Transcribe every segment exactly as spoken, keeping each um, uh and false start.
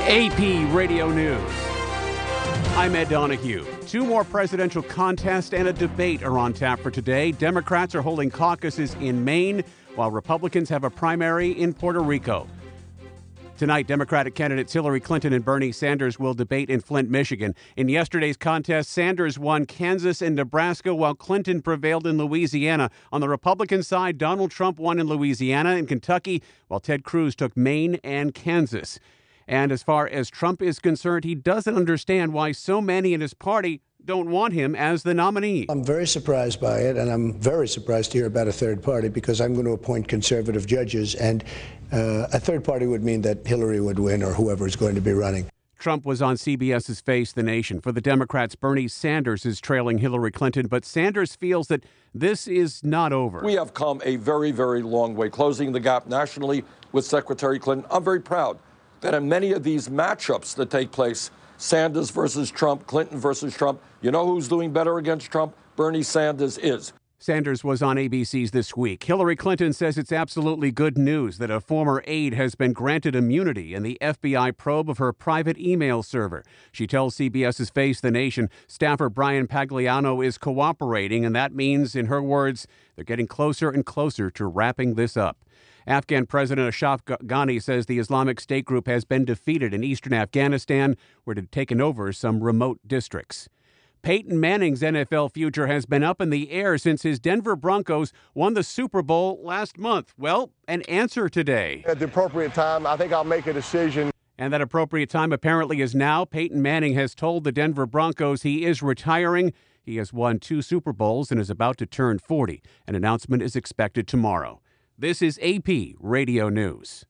A P Radio News. I'm Ed Donahue. Two more presidential contests and a debate are on tap for today. Democrats are holding caucuses in Maine, while Republicans have a primary in Puerto Rico. Tonight, Democratic candidates Hillary Clinton and Bernie Sanders will debate in Flint, Michigan. In yesterday's contest, Sanders won Kansas and Nebraska, while Clinton prevailed in Louisiana. On the Republican side, Donald Trump won in Louisiana and Kentucky, while Ted Cruz took Maine and Kansas. And as far as Trump is concerned, he doesn't understand why so many in his party don't want him as the nominee. I'm very surprised by it, and I'm very surprised to hear about a third party because I'm going to appoint conservative judges, and uh, a third party would mean that Hillary would win or whoever is going to be running. Trump was on CBS's Face the Nation. For the Democrats, Bernie Sanders is trailing Hillary Clinton, but Sanders feels that this is not over. We have come a very, very long way, closing the gap nationally with Secretary Clinton. I'm very proud that in many of these matchups that take place, Sanders versus Trump, Clinton versus Trump, you know who's doing better against Trump? Bernie Sanders is. Sanders was on A B C's This Week. Hillary Clinton says it's absolutely good news that a former aide has been granted immunity in the F B I probe of her private email server. She tells CBS's Face the Nation staffer Brian Pagliano is cooperating, and that means, in her words, they're getting closer and closer to wrapping this up. Afghan President Ashraf Ghani says the Islamic State group has been defeated in eastern Afghanistan, where it had taken over some remote districts. Peyton Manning's N F L future has been up in the air since his Denver Broncos won the Super Bowl last month. Well, an answer today. At the appropriate time, I think I'll make a decision. And that appropriate time apparently is now. Peyton Manning has told the Denver Broncos he is retiring. He has won two Super Bowls and is about to turn forty. An announcement is expected tomorrow. This is A P Radio News.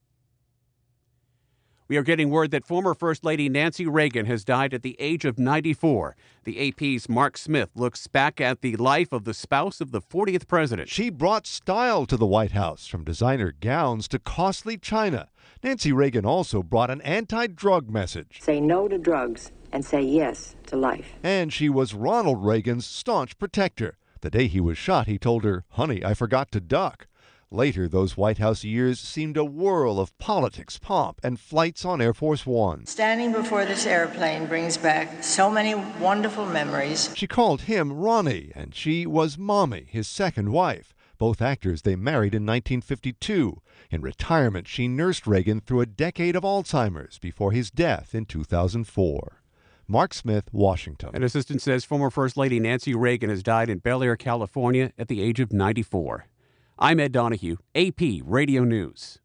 We are getting word that former First Lady Nancy Reagan has died at the age of ninety-four. The A P's Mark Smith looks back at the life of the spouse of the fortieth president. She brought style to the White House, from designer gowns to costly china. Nancy Reagan also brought an anti-drug message. Say no to drugs and say yes to life. And she was Ronald Reagan's staunch protector. The day he was shot, he told her, "Honey, I forgot to duck." Later, those White House years seemed a whirl of politics, pomp, and flights on Air Force One. Standing before this airplane brings back so many wonderful memories. She called him Ronnie, and she was Mommy, his second wife. Both actors they married in nineteen fifty-two. In retirement, she nursed Reagan through a decade of Alzheimer's before his death in two thousand four. Mark Smith, Washington. An assistant says former First Lady Nancy Reagan has died in Bel Air, California at the age of ninety-four. I'm Ed Donahue, A P Radio News.